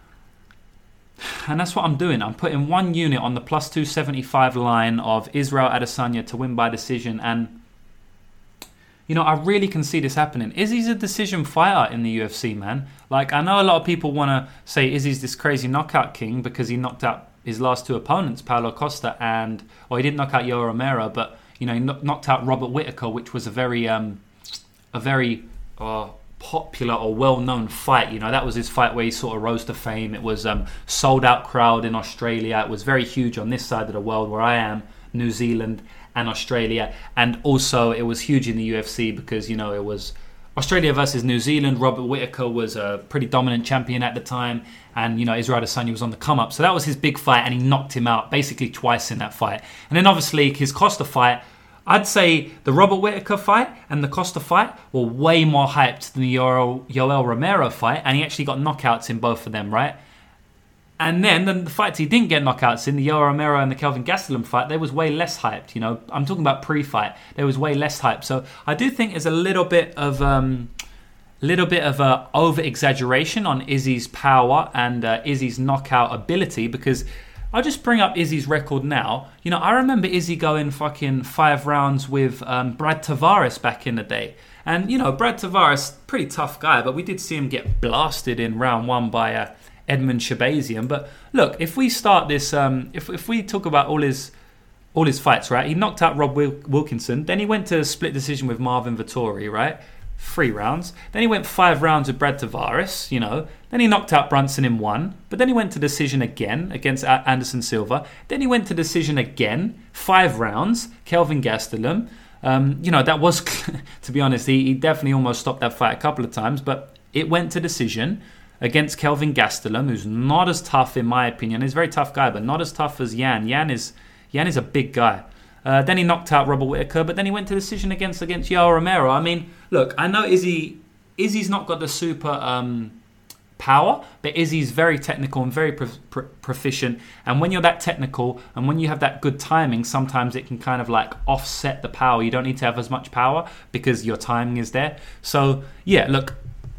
And that's what I'm doing. I'm putting one unit on the plus two seventy-five line of Israel Adesanya to win by decision. And, you know, I really can see this happening. Izzy's a decision fighter in the U F C, man. Like, I know a lot of people want to say Izzy's this crazy knockout king because he knocked out his last two opponents, Paulo Costa and, or he didn't knock out Yoel Romero, but, you know, he knocked out Robert Whittaker, which was a very, um, a very uh, popular or well-known fight. You know, that was his fight where he sort of rose to fame. It was um, sold-out crowd in Australia. It was very huge on this side of the world where I am, New Zealand and Australia. And also it was huge in the U F C because, you know, it was Australia versus New Zealand. Robert Whittaker was a pretty dominant champion at the time. And, you know, Israel Adesanya was on the come-up. So that was his big fight, and he knocked him out basically twice in that fight. And then, obviously, his Costa fight, I'd say the Robert Whittaker fight and the Costa fight were way more hyped than the Yoel, Yoel Romero fight. And he actually got knockouts in both of them, right? And then the, the fights he didn't get knockouts in, the Yoel Romero and the Kelvin Gastelum fight, they was way less hyped. You know, I'm talking about pre-fight. They was way less hyped. So I do think there's a little bit of um, little bit of a over exaggeration on Izzy's power and uh, Izzy's knockout ability, because I'll just bring up Izzy's record now. You know, I remember Izzy going fucking five rounds with um, Brad Tavares back in the day. And, you know, Brad Tavares, pretty tough guy, but we did see him get blasted in round one by uh, Edmund Shabazian. But look, if we start this, um, if if we talk about all his all his fights, right? He knocked out Rob Wil- Wilkinson. Then he went to a split decision with Marvin Vettori, right? Three rounds. Then he went five rounds with Brad Tavares, you know. Then he knocked out Brunson in one. But then he went to decision again against Anderson Silva. Then he went to decision again, five rounds, Kelvin Gastelum. Um, you know, that was, to be honest, he, he definitely almost stopped that fight a couple of times. But it went to decision against Kelvin Gastelum, who's not as tough, in my opinion. He's a very tough guy, but not as tough as Yan. Yan is, Yan is a big guy. Uh, then he knocked out Robert Whittaker, but then he went to decision against against Yoel Romero. I mean, look, I know Izzy Izzy's not got the super um, power, but Izzy's very technical and very pro- pro- proficient. And when you're that technical and when you have that good timing, sometimes it can kind of like offset the power. You don't need to have as much power because your timing is there. So, yeah, look,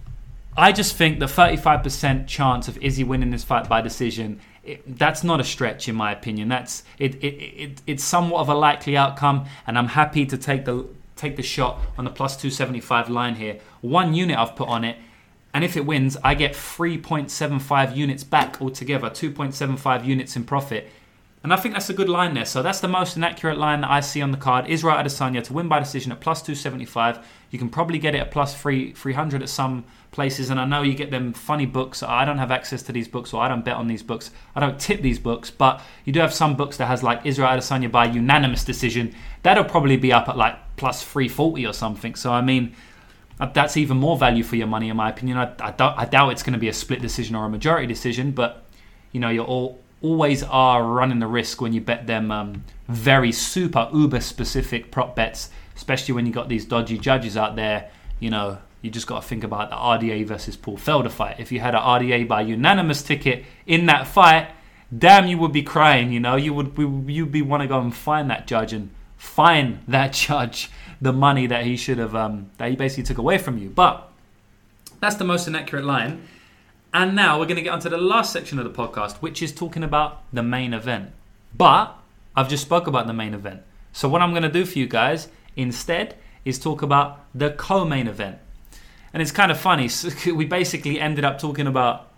I just think the thirty-five percent chance of Izzy winning this fight by decision, It, that's not a stretch in my opinion. That's it, it, it. It's somewhat of a likely outcome, and I'm happy to take the take the shot on the plus two seventy-five line here. One unit I've put on it, and if it wins, I get three point seven five units back altogether, two point seven five units in profit. And I think that's a good line there. So that's the most inaccurate line that I see on the card. Israel Adesanya to win by decision at plus two seventy-five. You can probably get it at plus three, three hundred at some places. And I know you get them funny books. I don't have access to these books, or I don't bet on these books. I don't tip these books. But you do have some books that has like Israel Adesanya by unanimous decision. That'll probably be up at like plus three forty or something. So, I mean, that's even more value for your money, in my opinion. I, I, doubt, I doubt it's going to be a split decision or a majority decision. But, you know, you're all... always are running the risk when you bet them um, very super uber specific prop bets, especially when you got these dodgy judges out there. You know, you just got to think about the R D A versus Paul Felder fight. If you had an R D A by unanimous ticket in that fight, damn, you would be crying. You know, you would you'd be want to go and find that judge and fine that judge the money that he should have um, that he basically took away from you. But that's the most inaccurate line. And now we're going to get onto the last section of the podcast, which is talking about the main event. But I've just spoke about the main event. So what I'm going to do for you guys instead is talk about the co-main event. And it's kind of funny. We basically ended up talking about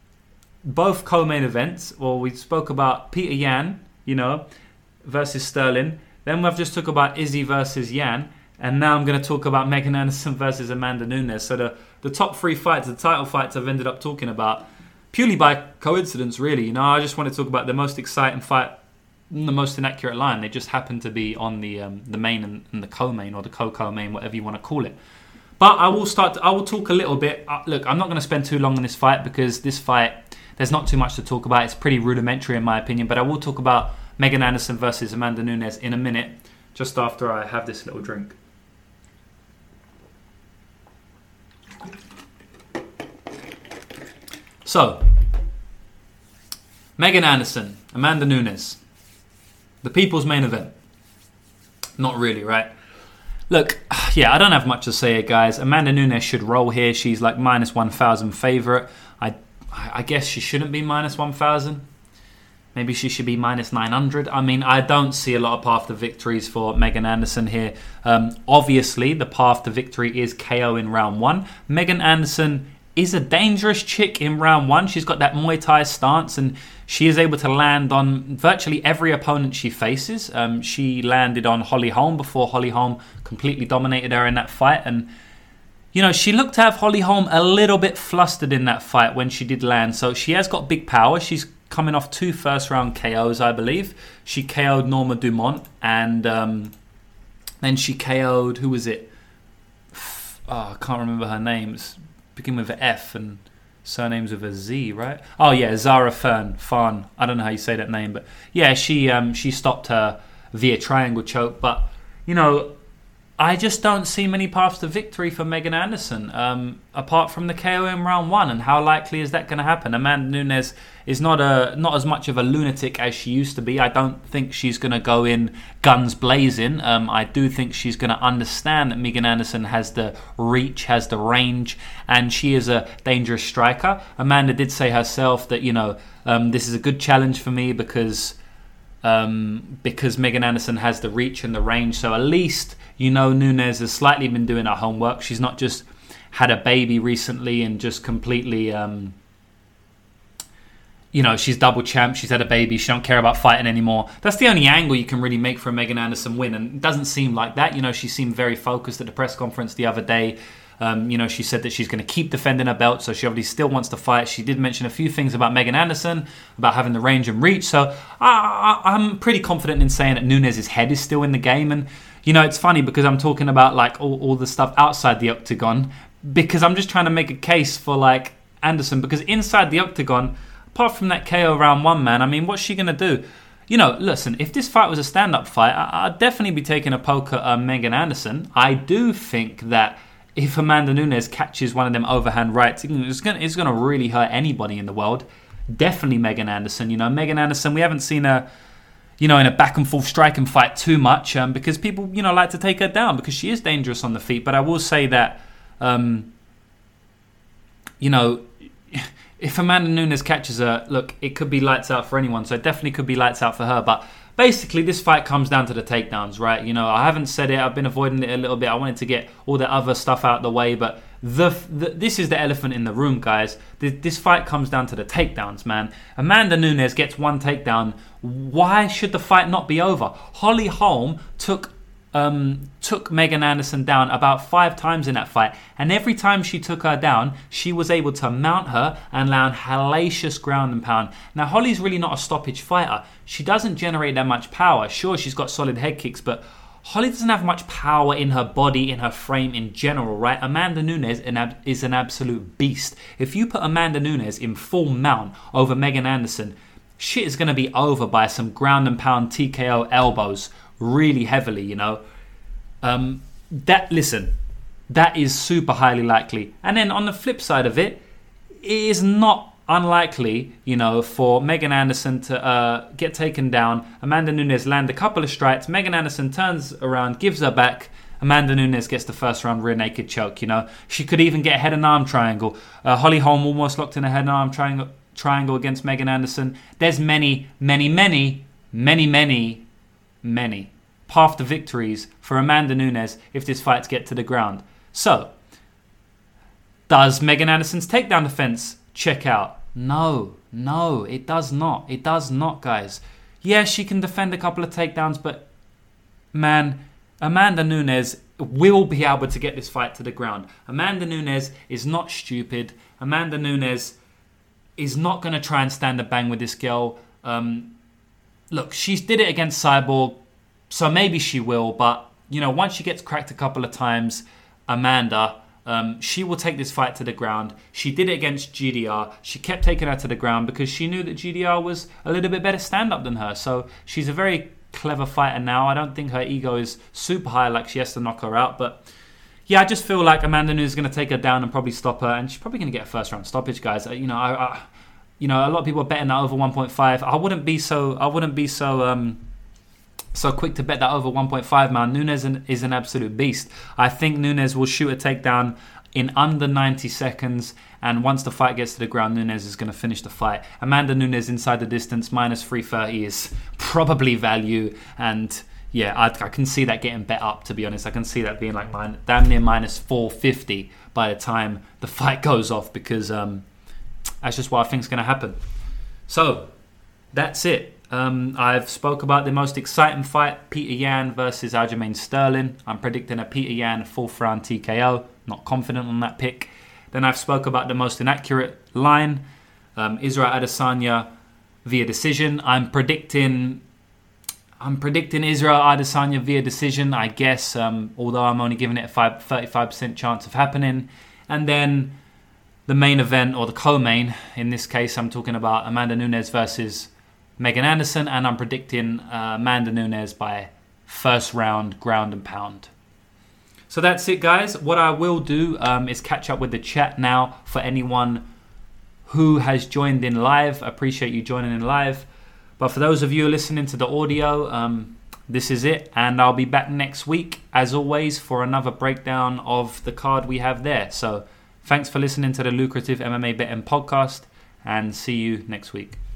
both co-main events. Or we spoke about Peter Yan, you know, versus Sterling. Then we've just talked about Izzy versus Yan. And now I'm going to talk about Megan Anderson versus Amanda Nunes. So the, the top three fights, the title fights I've ended up talking about, purely by coincidence, really. You know, I just want to talk about the most exciting fight, the most inaccurate line. They just happen to be on the um, the main and, and the co-main, or the co-co-main, whatever you want to call it. But I will start. To, I will talk a little bit. Uh, look, I'm not going to spend too long on this fight because this fight, there's not too much to talk about. It's pretty rudimentary in my opinion. But I will talk about Megan Anderson versus Amanda Nunes in a minute, just after I have this little drink. So, Megan Anderson, Amanda Nunes, the people's main event. Not really, right? Look, yeah, I don't have much to say here, guys. Amanda Nunes should roll here. She's like minus one thousand favourite. I, I guess she shouldn't be minus one thousand. Maybe she should be minus nine hundred. I mean, I don't see a lot of path to victories for Megan Anderson here. Um, obviously, the path to victory is K O in round one. Megan Anderson is a dangerous chick in round one. She's got that Muay Thai stance, and she is able to land on virtually every opponent she faces. Um, she landed on Holly Holm before Holly Holm completely dominated her in that fight. And, you know, she looked to have Holly Holm a little bit flustered in that fight when she did land. So she has got big power. She's coming off two first-round K Os, I believe. She K O'd Norma Dumont, and um, then she K O'd, who was it? Oh, I can't remember her names. Begin with an F and surnames with a Z, right? Oh yeah, Zara Fern, Farn. I don't know how you say that name, but yeah, she um, she stopped her via triangle choke. But you know, I just don't see many paths to victory for Megan Anderson, um, apart from the K O in round one. And how likely is that going to happen? Amanda Nunes is not a not as much of a lunatic as she used to be. I don't think she's going to go in guns blazing. Um, I do think she's going to understand that Megan Anderson has the reach, has the range, and she is a dangerous striker. Amanda did say herself that, you know, um, this is a good challenge for me because um, because Megan Anderson has the reach and the range. So at least, you know, Nunes has slightly been doing her homework. She's not just had a baby recently and just completely, um, you know, she's double champ. She's had a baby. She don't care about fighting anymore. That's the only angle you can really make for a Megan Anderson win. And it doesn't seem like that. You know, she seemed very focused at the press conference the other day. Um, you know, she said that she's going to keep defending her belt, so she obviously still wants to fight. She did mention a few things about Megan Anderson, about having the range and reach. So I, I, I'm pretty confident in saying that Nunes' head is still in the game. And, you know, it's funny because I'm talking about like all, all the stuff outside the octagon, because I'm just trying to make a case for like Anderson, because inside the octagon, apart from that K O round one, man, I mean, what's she going to do? You know, listen, if this fight was a stand-up fight, I, I'd definitely be taking a poke at uh, Megan Anderson. I do think that if Amanda Nunes catches one of them overhand rights, it's going it's to really hurt anybody in the world. Definitely Megan Anderson. You know, Megan Anderson, we haven't seen her, you know, in a back and forth striking fight too much um, because people, you know, like to take her down because she is dangerous on the feet. But I will say that, um, you know, if Amanda Nunes catches her, look, it could be lights out for anyone. So it definitely could be lights out for her. But basically, this fight comes down to the takedowns, right? You know, I haven't said it. I've been avoiding it a little bit. I wanted to get all the other stuff out of the way. But the, the this is the elephant in the room, guys. This, this fight comes down to the takedowns, man. Amanda Nunes gets one takedown. Why should the fight not be over? Holly Holm took um, took Megan Anderson down about five times in that fight. And every time she took her down, she was able to mount her and land hellacious ground and pound. Now, Holly's really not a stoppage fighter. She doesn't generate that much power. Sure, she's got solid head kicks, but Holly doesn't have much power in her body, in her frame in general, right? Amanda Nunes is an absolute beast. If you put Amanda Nunes in full mount over Megan Anderson, shit is going to be over by some ground and pound T K O elbows really heavily, you know. Um, that listen, that is super highly likely. And then on the flip side of it, it is not unlikely, you know, for Megan Anderson to uh, get taken down, Amanda Nunes land a couple of strikes, Megan Anderson turns around, gives her back, Amanda Nunes gets the first round rear naked choke, you know. She could even get a head and arm triangle. Uh, Holly Holm almost locked in a head and arm triangle, triangle against Megan Anderson. There's many, many, many, many, many, many path to victories for Amanda Nunes if this fight gets to the ground. So, does Megan Anderson's takedown defense check out? No, no, it does not. It does not, guys. Yeah, she can defend a couple of takedowns, but man, Amanda Nunes will be able to get this fight to the ground. Amanda Nunes is not stupid. Amanda Nunes is not going to try and stand a bang with this girl. Um, look, she did it against Cyborg, so maybe she will, but, you know, once she gets cracked a couple of times, Amanda, um, she will take this fight to the ground. She did it against G D R. She kept taking her to the ground because she knew that G D R was a little bit better stand-up than her. So she's a very clever fighter now. I don't think her ego is super high like she has to knock her out, but yeah, I just feel like Amanda Nunes is going to take her down and probably stop her, and she's probably going to get a first-round stoppage, guys. You know, I, I, you know, a lot of people are betting that over one point five. I wouldn't be so. I wouldn't be so. Um, So quick to bet that over one point five, man. Nunes is an absolute beast. I think Nunes will shoot a takedown in under ninety seconds. And once the fight gets to the ground, Nunes is going to finish the fight. Amanda Nunes inside the distance, minus three thirty is probably value. And, yeah, I, I can see that getting bet up, to be honest. I can see that being like min- damn near minus four fifty by the time the fight goes off, because um, that's just what I think is going to happen. So, that's it. Um, I've spoke about the most exciting fight, Peter Yan versus Aljamain Sterling. I'm predicting a Peter Yan fourth round T K O. Not confident on that pick. Then I've spoke about the most inaccurate line, um, Israel Adesanya via decision. I'm predicting, I'm predicting Israel Adesanya via decision, I guess. Um, although I'm only giving it a five, thirty-five percent chance of happening. And then the main event, or the co-main, in this case, I'm talking about Amanda Nunes versus Megan Anderson, and I'm predicting uh, Amanda Nunes by first round ground and pound. So that's it, guys. What I will do um, is catch up with the chat now for anyone who has joined in live. I appreciate you joining in live. But for those of you listening to the audio, um, this is it. And I'll be back next week, as always, for another breakdown of the card we have there. So thanks for listening to the Lucrative M M A Betting Podcast, and see you next week.